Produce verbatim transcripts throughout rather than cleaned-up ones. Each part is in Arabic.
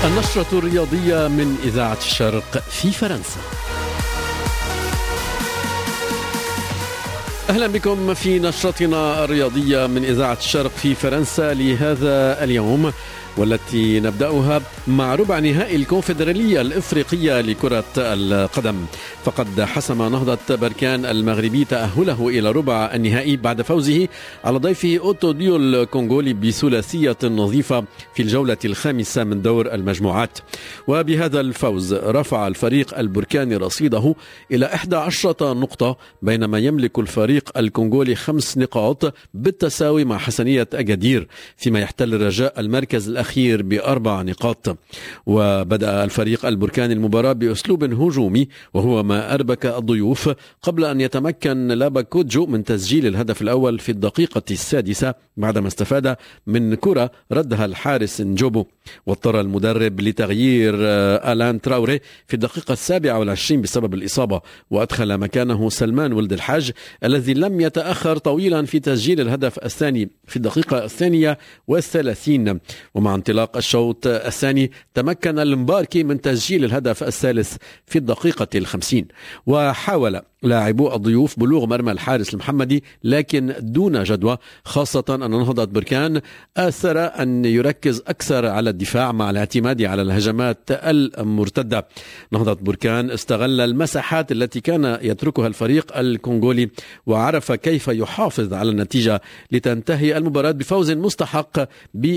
النشرة الرياضية من إذاعة الشرق في فرنسا. أهلا بكم في نشرتنا الرياضية من إذاعة الشرق في فرنسا لهذا اليوم، والتي نبدأها مع ربع نهائي الكونفدرالية الإفريقية لكرة القدم. فقد حسم نهضة بركان المغربي تأهله إلى ربع النهائي بعد فوزه على ضيفه أوتو ديو الكونغولي بثلاثية نظيفة في الجولة الخامسة من دور المجموعات. وبهذا الفوز رفع الفريق البركاني رصيده إلى إحدى عشرة نقطة، بينما يملك الفريق الكونغولي خمس نقاط بالتساوي مع حسنية أجادير، فيما يحتل الرجاء المركز الأخير بأربع نقاط. وبدأ الفريق البركاني المباراة بأسلوب هجومي، وهو ما أربك الضيوف، قبل أن يتمكن لابا كوجو من تسجيل الهدف الأول في الدقيقة السادسة بعدما استفاد من كرة ردها الحارس نجوبو. واضطر المدرب لتغيير آلان تراوري في الدقيقة السابعة والعشرين بسبب الإصابة، وأدخل مكانه سلمان ولد الحاج الذي لم يتأخر طويلا في تسجيل الهدف الثاني في الدقيقة الثانية والثلاثين. ومع انطلاق الشوط الثاني تمكن المباركي من تسجيل الهدف الثالث في الدقيقة الخمسين. وحاول لاعبو الضيوف بلوغ مرمى الحارس المحمدي، لكن دون جدوى، خاصة أن نهضة بركان آثر أن يركز أكثر على الدفاع مع الاعتماد على الهجمات المرتدة. نهضة بركان استغل المساحات التي كان يتركها الفريق الكونغولي، وعرف كيف يحافظ على النتيجة لتنتهي المباراة بفوز مستحق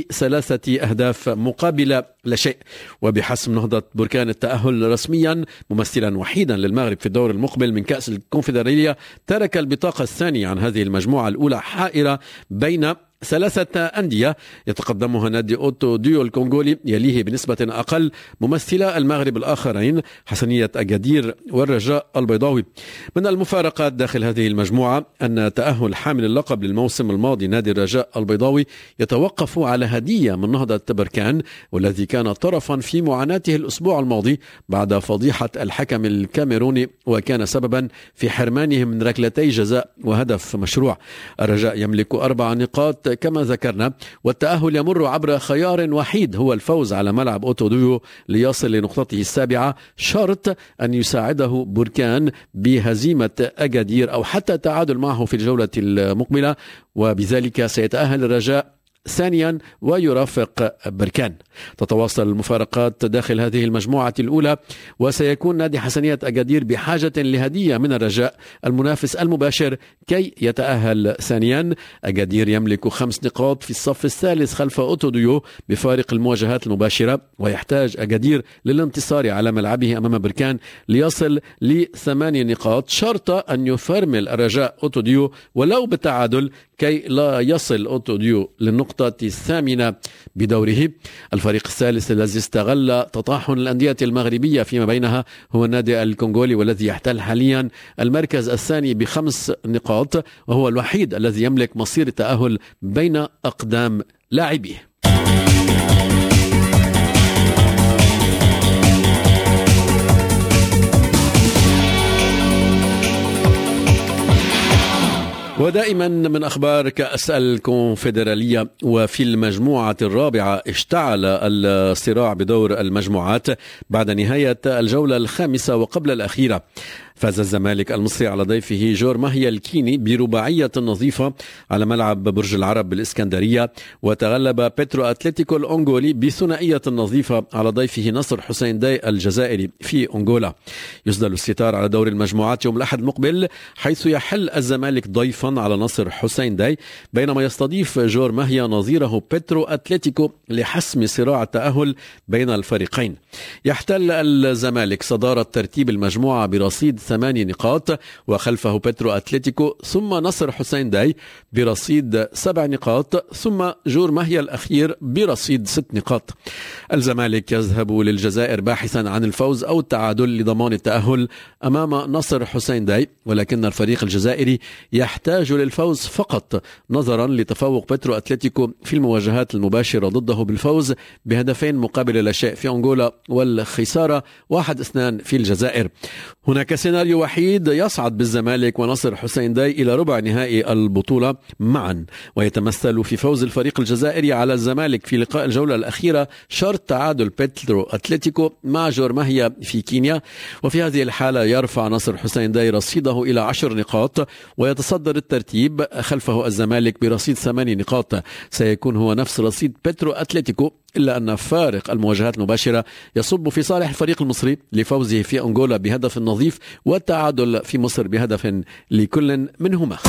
بثلاثة أهداف مقابل لا شيء، وبحسم نهضة بركان التأهل رسميا ممثلا وحيدا للمغرب في الدور المقبل من كأس الكونفدرالية. ترك البطاقة الثانية عن هذه المجموعة الأولى حائرة بين ثلاثة أندية يتقدمها نادي أوتو ديو الكونغولي، يليه بنسبة أقل ممثلا المغرب الآخرين حسنية أجادير والرجاء البيضاوي. من المفارقات داخل هذه المجموعة أن تأهل حامل اللقب للموسم الماضي نادي الرجاء البيضاوي يتوقف على هدية من نهضة بركان، والذي كان طرفا في معاناته الأسبوع الماضي بعد فضيحة الحكم الكاميروني، وكان سببا في حرمانه من ركلتي جزاء وهدف مشروع. الرجاء يملك أربع نقاط كما ذكرنا، والتأهل يمر عبر خيار وحيد هو الفوز على ملعب أوتو ديو ليصل لنقطته السابعة، شرط أن يساعده بركان بهزيمة أجادير أو حتى تعادل معه في الجولة المقبلة، وبذلك سيتأهل الرجاء ثانيا ويرافق بركان. تتواصل المفارقات داخل هذه المجموعة الأولى، وسيكون نادي حسنية أجادير بحاجة لهدية من الرجاء المنافس المباشر كي يتأهل ثانيا. أجادير يملك خمس نقاط في الصف الثالث خلف أوتو ديو بفارق المواجهات المباشرة، ويحتاج أجادير للانتصار على ملعبه أمام بركان ليصل لثماني نقاط، شرط أن يفرمل الرجاء أوتو ديو ولو بالتعادل كي لا يصل أوتو ديو للنقطة الثامنة بدوره. الفريق الثالث الذي استغل تطاحن الأندية المغربية فيما بينها هو النادي الكونغولي، والذي يحتل حاليا المركز الثاني بخمس نقاط، وهو الوحيد الذي يملك مصير التأهل بين أقدام لاعبيه. ودائما من أخبار كأس الكونفدرالية، وفي المجموعة الرابعة اشتعل الصراع بدور المجموعات بعد نهاية الجولة الخامسة وقبل الأخيرة. فاز الزمالك المصري على ضيفه جور ماهيا الكيني برباعية نظيفة على ملعب برج العرب بالإسكندرية، وتغلب بيترو أتلتيكو الأنغولي بثنائية نظيفة على ضيفه نصر حسين داي الجزائري في أنغولا. يسدل الستار على دور المجموعات يوم الأحد المقبل، حيث يحل الزمالك ضيفا على نصر حسين داي، بينما يستضيف جور ماهيا نظيره بيترو أتلتيكو لحسم صراع التأهل بين الفريقين. يحتل الزمالك صدارة ترتيب المجموعة برصيد ثماني نقاط، وخلفه بيترو أتلتيكو ثم نصر حسين داي برصيد سبع نقاط، ثم جور ماهيا الأخير برصيد ست نقاط. الزمالك يذهب للجزائر باحثا عن الفوز أو التعادل لضمان التأهل أمام نصر حسين داي، ولكن الفريق الجزائري يحتاج للفوز فقط نظرا لتفوق بيترو أتلتيكو في المواجهات المباشرة ضده بالفوز بهدفين مقابل لا شيء في أنغولا والخسارة واحد اثنان في الجزائر. هناك سيناريو سيناريو وحيد يصعد بالزمالك ونصر حسين داي إلى ربع نهائي البطولة معا، ويتمثل في فوز الفريق الجزائري على الزمالك في لقاء الجولة الأخيرة شرط تعادل بيترو أتلتيكو مع جورماهيا في كينيا. وفي هذه الحالة يرفع نصر حسين داي رصيده إلى عشر نقاط ويتصدر الترتيب، خلفه الزمالك برصيد ثماني نقاط. سيكون هو نفس رصيد بيترو أتلتيكو، إلا أن فارق المواجهات المباشرة يصب في صالح الفريق المصري لفوزه في أنغولا بهدف نظيف والتعادل في مصر بهدف لكل منهما.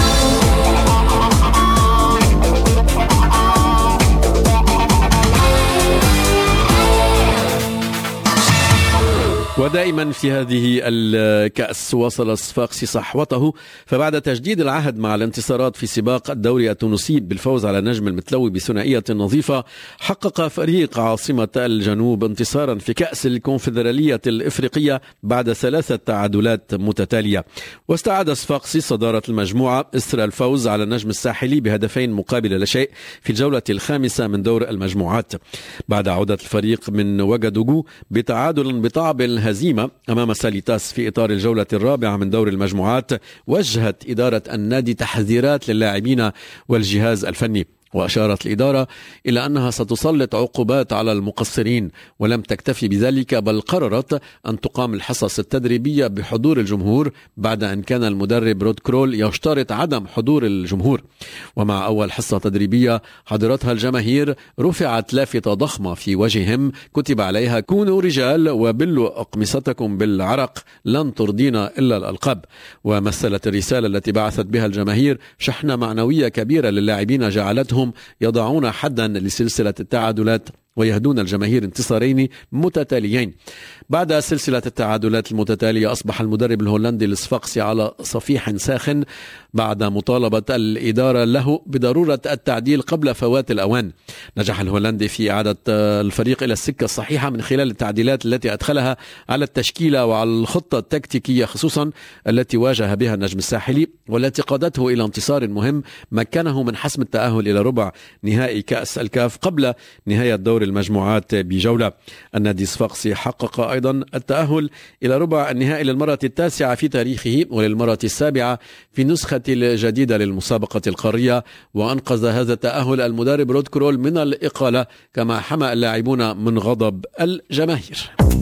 ودائما في هذه الكأس واصل الصفاقسي صحوته، فبعد تجديد العهد مع الانتصارات في سباق الدوري التونسي بالفوز على النجم المتلوي بثنائية نظيفة، حقق فريق عاصمة الجنوب انتصارا في كأس الكونفدرالية الإفريقية بعد ثلاثة تعادلات متتالية. واستعاد الصفاقسي صدارة المجموعة إثر الفوز على النجم الساحلي بهدفين مقابل لا شيء في الجولة الخامسة من دور المجموعات، بعد عودة الفريق من وجدوجو بتعادل بطعب هزيمة أمام ساليتاس في إطار الجولة الرابعة من دور المجموعات. وجهت إدارة النادي تحذيرات للاعبين والجهاز الفني، وأشارت الإدارة إلى أنها ستسلط عقوبات على المقصرين، ولم تكتفي بذلك بل قررت أن تقام الحصص التدريبية بحضور الجمهور، بعد أن كان المدرب رود كرول يشترط عدم حضور الجمهور. ومع أول حصة تدريبية حضرتها الجماهير رفعت لافتة ضخمة في وجههم كتب عليها: كونوا رجال وبلوا أقمصتكم بالعرق، لن ترضينا إلا الألقاب. ومثلت الرسالة التي بعثت بها الجماهير شحنة معنوية كبيرة للاعبين جعلتهم يضعون حدا لسلسلة التعادلات ويهدون الجماهير انتصارين متتاليين. بعد سلسلة التعادلات المتتالية أصبح المدرب الهولندي الصفاقسي على صفيح ساخن بعد مطالبة الإدارة له بضرورة التعديل قبل فوات الأوان. نجح الهولندي في إعادة الفريق إلى السكة الصحيحة من خلال التعديلات التي أدخلها على التشكيلة وعلى الخطة التكتيكية، خصوصا التي واجه بها النجم الساحلي والتي قادته إلى انتصار مهم مكنه من حسم التأهل إلى ربع نهائي كأس الكاف قبل نهاية دور المجموعات بجولة. النادي الصفاقسي حقق أيضا التأهل إلى ربع النهائي للمرة التاسعة في تاريخه وللمرة السابعة في النسخة الجديدة للمسابقة القارية، وأنقذ هذا التأهل المدرب رود كرول من الإقالة، كما حمى اللاعبون من غضب الجماهير.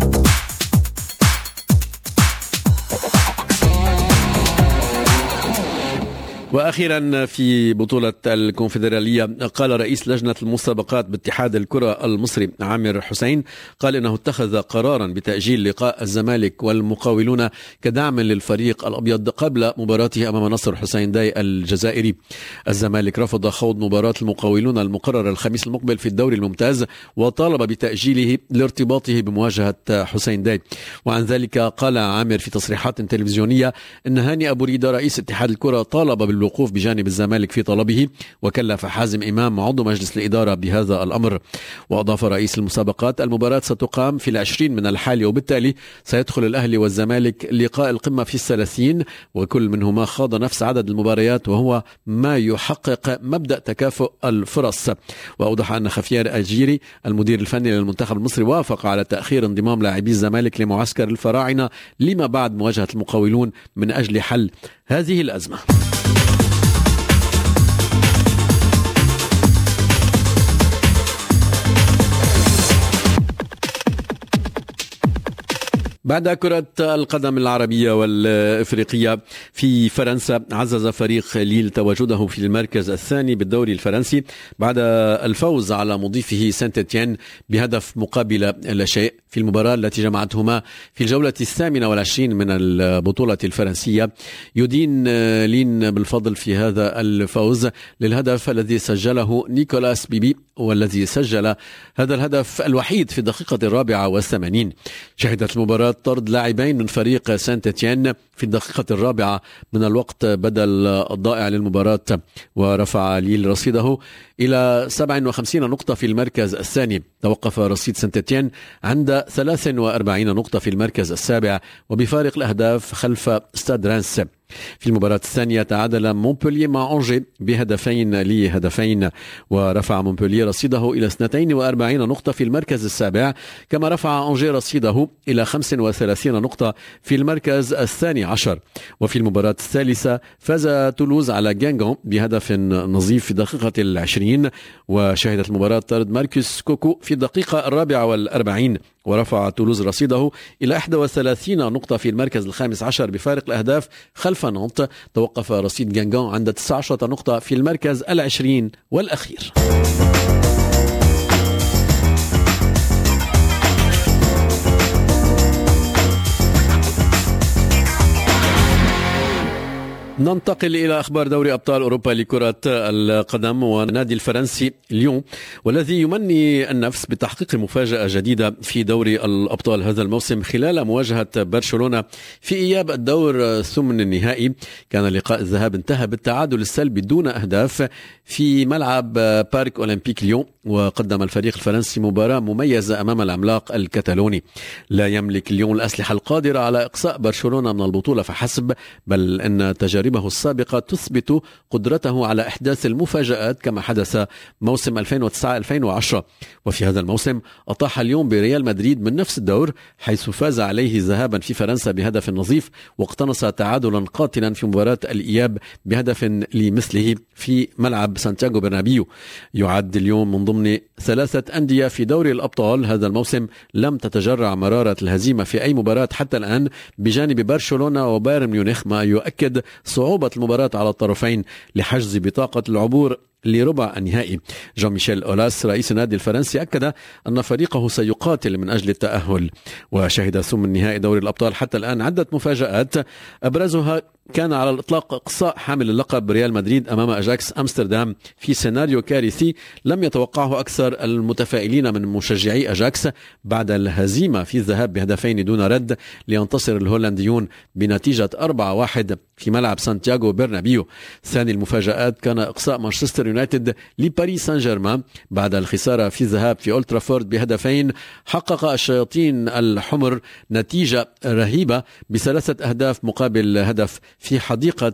وأخيرا في بطولة الكونفدرالية، قال رئيس لجنة المسابقات باتحاد الكرة المصري عامر حسين قال إنه اتخذ قرارا بتأجيل لقاء الزمالك والمقاولون كدعم للفريق الأبيض قبل مباراته أمام نصر حسين داي الجزائري. الزمالك رفض خوض مباراة المقاولون المقررة الخميس المقبل في الدوري الممتاز وطالب بتأجيله لارتباطه بمواجهة حسين داي. وعن ذلك قال عامر في تصريحات تلفزيونية إن هاني أبو ريدة رئيس اتحاد الكرة طالب بالوقوف بجانب الزمالك في طلبه، وكلف حازم إمام عضو مجلس الإدارة بهذا الأمر. وأضاف رئيس المسابقات: المباراة ستقام في العشرين من الحالي، وبالتالي سيدخل الأهلي والزمالك لقاء القمة في الثلاثين، وكل منهما خاض نفس عدد المباريات، وهو ما يحقق مبدأ تكافؤ الفرص. وأوضح أن خفيار الجيري المدير الفني للمنتخب المصري وافق على تأخير انضمام لاعبي الزمالك لمعسكر الفراعنة لما بعد مواجهة المقاولون من أجل حل هذه الأزمة. بعد كرة القدم العربية والإفريقية في فرنسا، عزز فريق ليل تواجده في المركز الثاني بالدوري الفرنسي بعد الفوز على مضيفه سانت إتيان بهدف مقابل لا شيء في المباراة التي جمعتهما في الجولة الثامنة والعشرين من البطولة الفرنسية. يدين لين بالفضل في هذا الفوز للهدف الذي سجله نيكولاس بيبي، والذي سجل هذا الهدف الوحيد في الدقيقة الرابعة والثمانين. شهدت المباراة طرد لاعبين من فريق سانت إتيان في الدقيقة الرابعة من الوقت بدل الضائع للمباراة، ورفع ليل رصيده إلى سبعة وخمسين نقطة في المركز الثاني. توقف رصيد سانت إتيان عند ثلاث وأربعين نقطة في المركز السابع وبفارق الأهداف خلف ستاد رانس. في المباراة الثانية تعادل مونبولييه مع أنجي بهدفين لهدفين، ورفع مونبولييه رصيده إلى اثنتين وأربعين نقطة في المركز السابع، كما رفع أنجي رصيده إلى خمسة وثلاثين نقطة في المركز الثاني عشر. وفي المباراة الثالثة فاز تولوز على جانغون بهدف نظيف في الدقيقة العشرين، وشهدت المباراة طرد ماركوس كوكو في الدقيقة الرابعة والأربعين، ورفع تولوز رصيده إلى واحد وثلاثين نقطة في المركز الخامس عشر بفارق الأهداف خلف نانت. توقف رصيد جانغون عند تسعة عشر نقطة في المركز العشرين والأخير. ننتقل إلى أخبار دوري أبطال أوروبا لكرة القدم، والنادي الفرنسي ليون والذي يمني النفس بتحقيق مفاجأة جديدة في دوري الأبطال هذا الموسم خلال مواجهة برشلونة في إياب الدور الثمن النهائي. كان لقاء الذهاب انتهى بالتعادل السلبي دون أهداف في ملعب بارك أولمبيك ليون، وقدم الفريق الفرنسي مباراة مميزة أمام العملاق الكتالوني. لا يملك ليون الأسلحة القادرة على إقصاء برشلونة من البطولة فحسب، بل أن تجاربه السابقة تثبت قدرته على إحداث المفاجآت كما حدث موسم ألفين وتسعة ألفين وعشرة. وفي هذا الموسم أطاح اليوم بريال مدريد من نفس الدور، حيث فاز عليه ذهابا في فرنسا بهدف نظيف، واقتنص تعادلا قاتلا في مباراة الإياب بهدف لمثله في ملعب سانتياغو برنابيو. يعد اليوم من ضمن ثلاثة أندية في دوري الأبطال هذا الموسم لم تتجرع مرارة الهزيمة في أي مباراة حتى الآن بجانب برشلونة وبايرن ميونخ، ما يؤكد صعوبة المباراة على الطرفين لحجز بطاقة العبور لربع النهائي. جان ميشيل أولاس رئيس النادي الفرنسي أكد أن فريقه سيقاتل من أجل التأهل. وشهد ثمن نهائي دوري الأبطال حتى الآن عدة مفاجآت، أبرزها كان على الإطلاق إقصاء حامل اللقب ريال مدريد أمام أجاكس أمستردام في سيناريو كارثي لم يتوقعه أكثر المتفائلين من مشجعي أجاكس بعد الهزيمة في الذهاب بهدفين دون رد، لينتصر الهولنديون بنتيجة أربعة واحد في ملعب سانتياغو برنابيو. ثاني المفاجآت كان إقصاء مانشستر يونايتد لباريس سان جيرمان بعد الخسارة في الذهاب في أولد ترافورد بهدفين. حقق الشياطين الحمر نتيجة رهيبة بثلاثة أهداف مقابل هدف في حديقة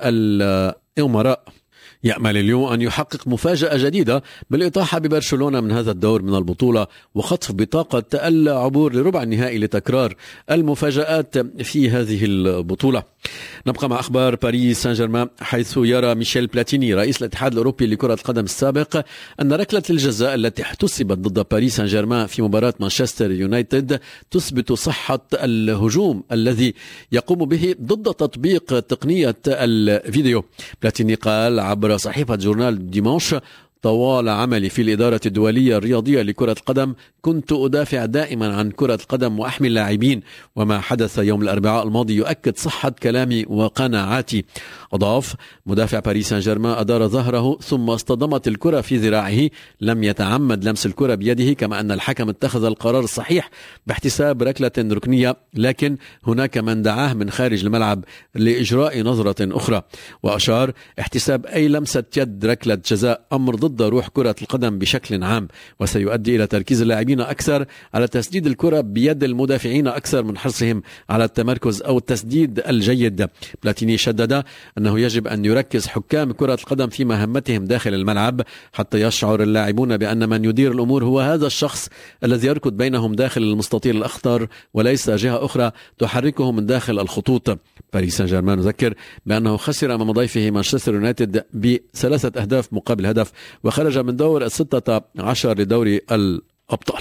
الأمراء. يأمل اليوم أن يحقق مفاجأة جديدة بالإطاحة ببرشلونة من هذا الدور من البطولة وخطف بطاقة العبور لربع النهائي لتكرار المفاجآت في هذه البطولة. نبقى مع أخبار باريس سان جيرمان، حيث يرى ميشيل بلاتيني رئيس الاتحاد الأوروبي لكرة القدم السابق أن ركلة الجزاء التي احتسبت ضد باريس سان جيرمان في مباراة مانشستر يونايتد تثبت صحة الهجوم الذي يقوم به ضد تطبيق تقنية الفيديو. بلاتيني قال عبر صحيفة جورنال ديمانش: طوال عملي في الإدارة الدولية الرياضية لكرة القدم كنت أدافع دائما عن كرة القدم وأحمي اللاعبين، وما حدث يوم الأربعاء الماضي يؤكد صحة كلامي وقناعاتي. أضاف: مدافع باريس سان جيرمان أدار ظهره ثم اصطدمت الكرة في ذراعه، لم يتعمد لمس الكرة بيده، كما أن الحكم اتخذ القرار الصحيح باحتساب ركلة ركنية، لكن هناك من دعاه من خارج الملعب لإجراء نظرة أخرى. وأشار: احتساب أي لمسة يد ركلة جزاء أمر ضد روح كرة القدم بشكل عام، وسيؤدي إلى تركيز اللاعبين أكثر على تسديد الكرة بيد المدافعين أكثر من حرصهم على التمركز أو التسديد الجيد. بلاتيني شدد أنه يجب أن يركز حكام كرة القدم في مهمتهم داخل الملعب حتى يشعر اللاعبون بأن من يدير الأمور هو هذا الشخص الذي يركض بينهم داخل المستطيل الأخضر وليس جهة أخرى تحركهم من داخل الخطوط. باريس سان جيرمان ذكر بأنه خسر أمام ضيفه مانشستر يونايتد بثلاثة أهداف مقابل هدف، وخرج من دور الستة عشر لدوري الأبطال.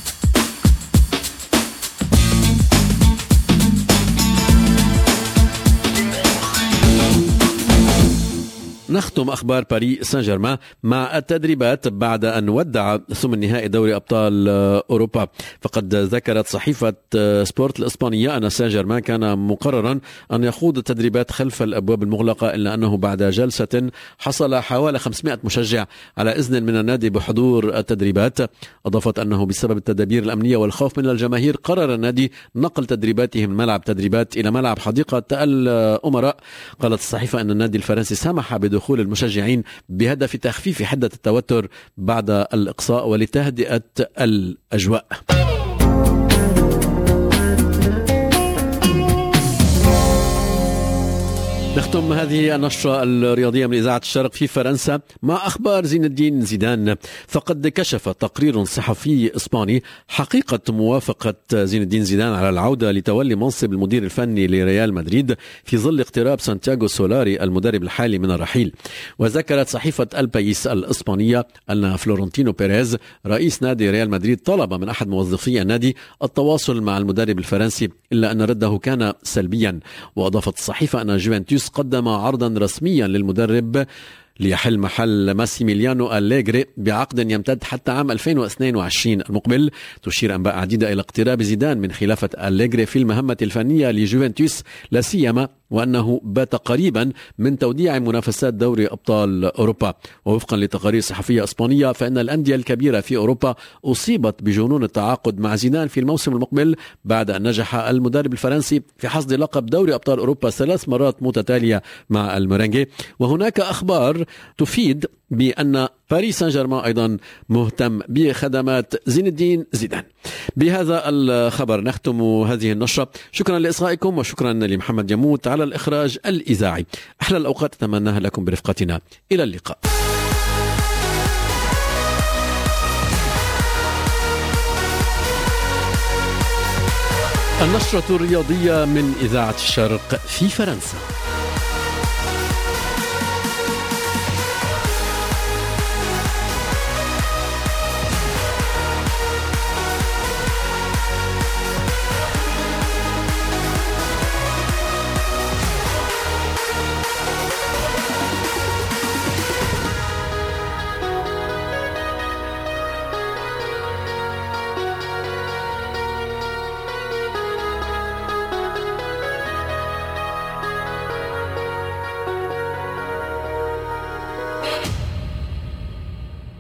نختم أخبار باريس سان جيرمان مع التدريبات بعد أن ودع ثمن نهائي دوري أبطال أوروبا. فقد ذكرت صحيفة سبورت الإسبانية أن سان جيرمان كان مقررا أن يخوض التدريبات خلف الأبواب المغلقة، إلا أنه بعد جلسة حصل حوالي خمسمائة مشجع على إذن من النادي بحضور التدريبات. أضافت أنه بسبب التدابير الأمنية والخوف من الجماهير قرر النادي نقل تدريباته من ملعب تدريبات إلى ملعب حديقة الأمراء. قالت الصحيفة أن النادي الفرنسي سمح بدخول دخول المشجعين بهدف تخفيف حدة التوتر بعد الإقصاء ولتهدئة الأجواء. نختم هذه النشرة الرياضية من إذاعة الشرق في فرنسا مع أخبار زين الدين زيدان. فقد كشف تقرير صحفي إسباني حقيقة موافقة زين الدين زيدان على العودة لتولي منصب المدير الفني لريال مدريد في ظل اقتراب سانتياغو سولاري المدرب الحالي من الرحيل. وذكرت صحيفة البايس الإسبانية أن فلورنتينو بيريز رئيس نادي ريال مدريد طلب من أحد موظفي النادي التواصل مع المدرب الفرنسي، إلا أن رده كان سلبيا. وأضافت الصحيفة أن جوفنتوس قدم عرضا رسميا للمدرب ليحل محل ماسيميليانو أليغري بعقد يمتد حتى عام ألفين واثنين وعشرين المقبل. تشير أنباء عديدة إلى اقتراب زيدان من خلافة أليغري في المهمة الفنية لجوفنتوس لا سيما وأنه بات قريبا من توديع منافسات دوري أبطال أوروبا. ووفقا لتقارير صحفية إسبانية فإن الأندية الكبيرة في أوروبا أصيبت بجنون التعاقد مع زيدان في الموسم المقبل بعد أن نجح المدرب الفرنسي في حصد لقب دوري أبطال أوروبا ثلاث مرات متتالية مع الميرينغي. وهناك أخبار تفيد بأن باريس سان جيرمان أيضا مهتم بخدمات زين الدين زيدان. بهذا الخبر نختم هذه النشرة. شكرا لإصغائكم وشكرا لمحمد يموت على الإخراج الإذاعي. أحلى الأوقات أتمناها لكم برفقتنا. إلى اللقاء. النشرة الرياضية من إذاعة الشرق في فرنسا.